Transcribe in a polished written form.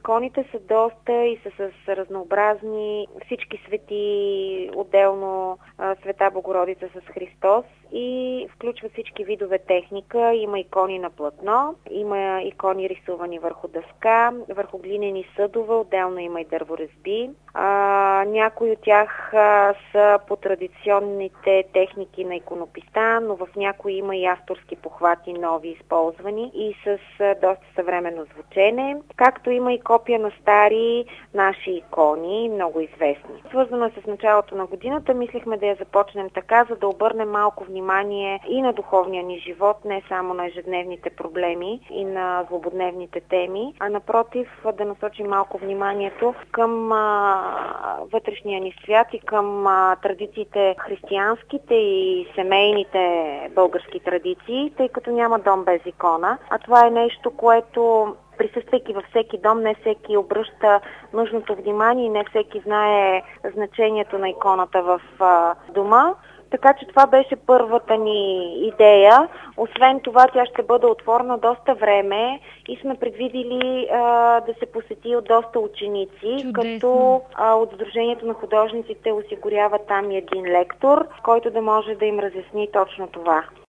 иконите са доста и са с разнообразни всички свети, отделно Света Богородица с Христос и включва всички видове техника. Има икони на платно, има икони рисувани върху дъска, върху глинени съдове, отделно има и дърворезби. Някои от тях са по традиционните техники на иконописта, но в някои има и авторски похвати, нови използвани и с доста съвременно звучене, както има и копия на стари наши икони, много известни. Свързано с началото на годината, мислихме да я започнем така, за да обърнем малко внимание и на духовния ни живот, не само на ежедневните проблеми и на злободневните теми, а напротив да насочим малко вниманието към вътрешния ни свят и към традициите християнските и семейните български традиции, тъй като няма дом без икона, а това е нещо, което присъствайки във всеки дом, не всеки обръща нужното внимание и не всеки знае значението на иконата в дома. Така че това беше първата ни идея. Освен това, тя ще бъде отворена доста време и сме предвидили да се посети от доста ученици. Чудесно. Като от Сдружението на художниците осигурява там и един лектор, който да може да им разясни точно това.